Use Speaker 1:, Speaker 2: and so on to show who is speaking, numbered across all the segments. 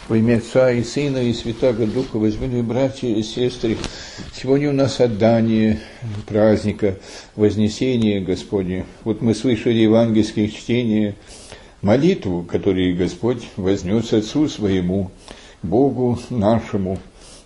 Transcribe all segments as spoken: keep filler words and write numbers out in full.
Speaker 1: Во имя Отца и Сына и Святаго Духа, возлюбленные братья и сестры, сегодня у нас отдание праздника Вознесения Господня. Вот мы слышали евангельские чтения, молитву, которую Господь вознес Отцу Своему, Богу нашему.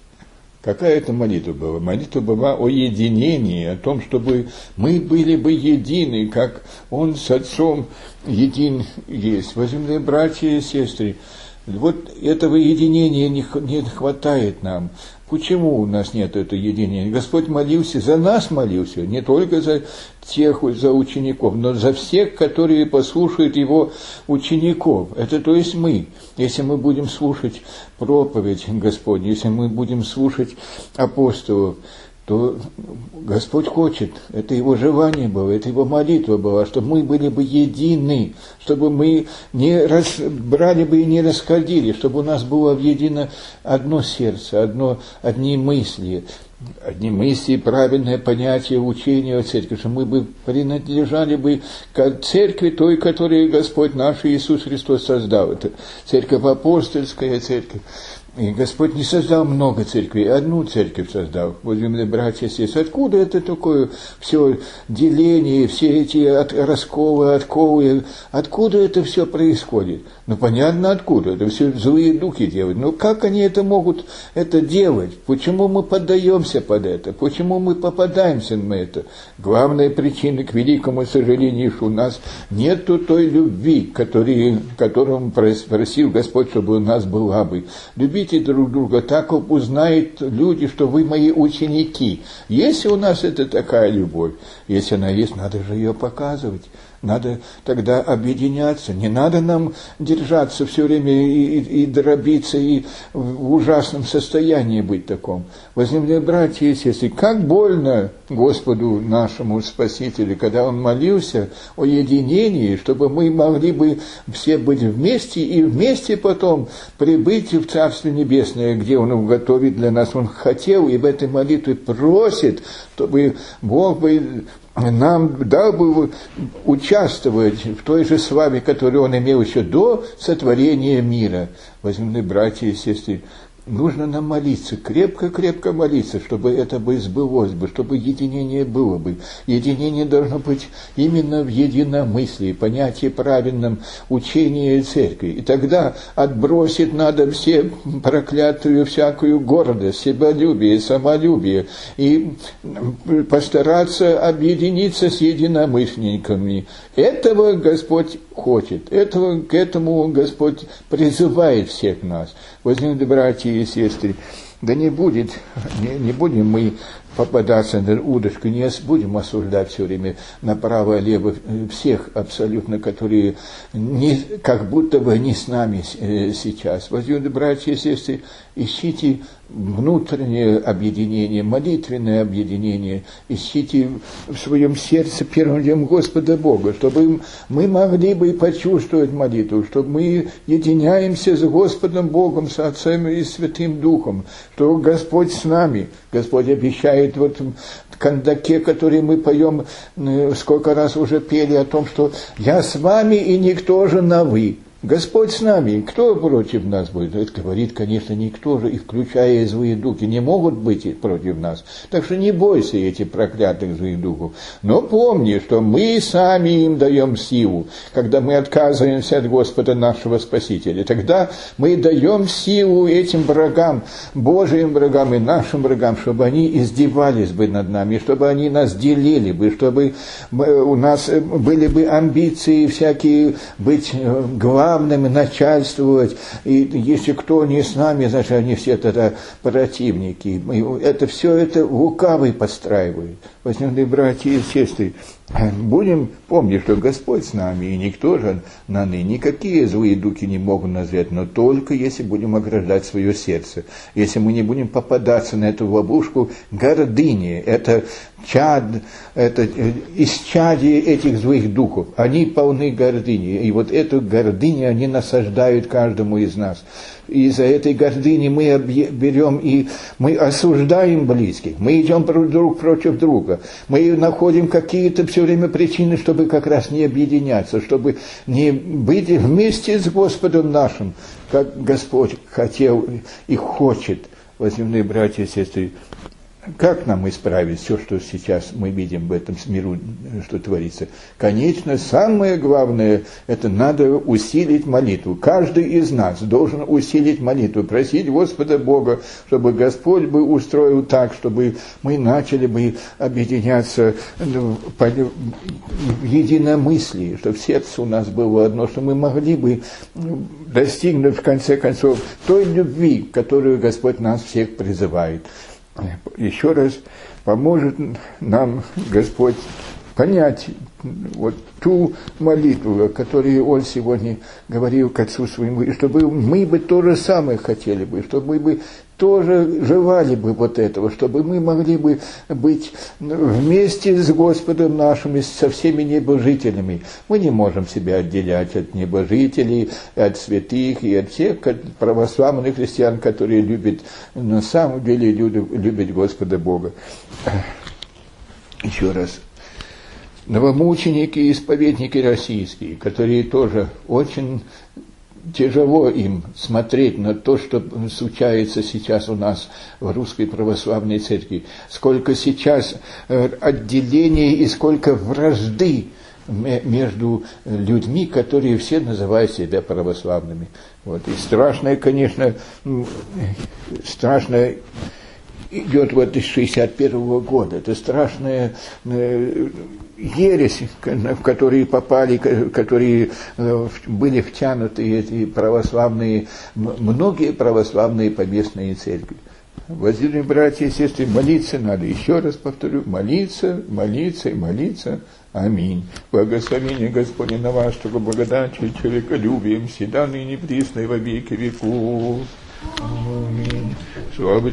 Speaker 1: Какая это молитва была? Молитва была о единении, о том, чтобы мы были бы едины, как Он с Отцом един есть. Возлюбленные братья и сестры, вот этого единения не, не хватает нам. Почему у нас нет этого единения? Господь молился, за нас молился, не только за тех, за учеников, но за всех, которые послушают Его учеников. Это то есть мы. Если мы будем слушать проповедь Господню, если мы будем слушать апостолов, то Господь хочет, это Его желание было, это Его молитва была, чтобы мы были бы едины, чтобы мы не брали бы и не расходили, чтобы у нас было едино одно сердце, одно, одни мысли, одни мысли, правильное понятие учения о церкви, что мы бы принадлежали бы к церкви той, которую Господь наш Иисус Христос создал. Это церковь апостольская, церковь. И Господь не создал много церквей, одну церковь создал, возлюбленные братья и сестры. Откуда это такое все деление, все эти от, расколы, отковы, откуда это все происходит? Ну, понятно, откуда. Это все злые духи делают. Но как они это могут это делать? Почему мы поддаемся под это? Почему мы попадаемся на это? Главная причина, к великому сожалению, что у нас нет той любви, которую, которую просил Господь, чтобы у нас была бы. Любите друг друга, так узнают люди, что вы мои ученики. Если у нас это такая любовь, если она есть, надо же ее показывать. Надо тогда объединяться. Не надо нам держаться все время и, и, и дробиться, и в ужасном состоянии быть таком. Возлюбленные братья и сестры, как больно Господу нашему Спасителю, когда Он молился о единении, чтобы мы могли бы все быть вместе, и вместе потом прибыть в Царство Небесное, где Он уготовит для нас. Он хотел и в этой молитве просит, чтобы Бог бы нам дал бы участвовать в той же славе, которую Он имел еще до сотворения мира. Возлюбленные братья и сестры, нужно нам молиться, крепко-крепко молиться, чтобы это бы сбылось бы, чтобы единение было бы. Единение должно быть именно в единомыслии, понятии правильном учении церкви. И тогда отбросить надо все проклятую всякую гордость, себялюбие, самолюбие, и постараться объединиться с единомышленниками. Этого Господь хочет, этого, к этому Господь призывает всех нас. Возлюбленные братья и сестры, да не будет, не, не будем мы попадаться на удочку, не будем осуждать все время направо-лево всех абсолютно, которые не, как будто бы не с нами сейчас. Возлюбленные братья и сестры, ищите внутреннее объединение, молитвенное объединение, ищите в своем сердце первым делом Господа Бога, чтобы мы могли бы почувствовать молитву, чтобы мы единяемся с Господом Богом, с Отцем и Святым Духом, что Господь с нами. Господь обещает вот в кандаке, который мы поем, сколько раз уже пели о том, что «Я с вами, и никто же на вы». Господь с нами, кто против нас будет? Это говорит, конечно, никто же, и включая и злые духи, не могут быть против нас. Так что не бойся этих проклятых злых духов. Но помни, что мы сами им даем силу, когда мы отказываемся от Господа нашего Спасителя. Тогда мы даем силу этим врагам, Божьим врагам и нашим врагам, чтобы они издевались бы над нами, чтобы они нас делили бы, чтобы у нас были бы амбиции всякие быть главными, начальствовать, и если кто не с нами, значит, они все тогда противники. Это все это лукавый подстраивает. Возлюбленные братья и сестры, будем помнить, что Господь с нами, и никто же на ны, никакие злые духи не могут нас взять, но только если будем ограждать свое сердце, если мы не будем попадаться на эту ловушку гордыни, это чад, это исчадие этих злых духов, они полны гордыни, и вот эту гордыню гордыни, они насаждают каждому из нас. Из-за этой гордыни мы берем и мы осуждаем близких, мы идем друг против друга, мы находим какие-то все время причины, чтобы как раз не объединяться, чтобы не быть вместе с Господом нашим, как Господь хотел и хочет. Возлюбленные братья и сестры, как нам исправить все, что сейчас мы видим в этом миру, что творится? Конечно, самое главное, это надо усилить молитву. Каждый из нас должен усилить молитву, просить Господа Бога, чтобы Господь бы устроил так, чтобы мы начали бы объединяться в единомыслии, чтобы сердце у нас было одно, что мы могли бы достигнуть, в конце концов, той любви, которую Господь нас всех призывает. Еще раз поможет нам Господь понять вот ту молитву, о которой он сегодня говорил к Отцу Своему, и чтобы мы бы то же самое хотели бы, чтобы мы бы тоже желали бы вот этого, чтобы мы могли бы быть вместе с Господом нашим и со всеми небожителями. Мы не можем себя отделять от небожителей, от святых и от всех православных христиан, которые любят, на самом деле любят, любят Господа Бога. Еще раз. Новомученики и исповедники российские, которые тоже очень тяжело им смотреть на то, что случается сейчас у нас в Русской Православной Церкви, сколько сейчас отделений и сколько вражды между людьми, которые все называют себя православными. Вот. И страшное, конечно, страшное идет вот из шестьдесят первого года. Это страшная ересь, в которые попали, которые были втянуты эти православные, многие православные поместные церкви. Возлюбленные братья и сестры, молиться надо, еще раз повторю, молиться, молиться и молиться. Аминь. Благословение Господне на вас, чтобы благодатью и человеколюбием всегда ныне присно и во веки веков. Аминь. Слава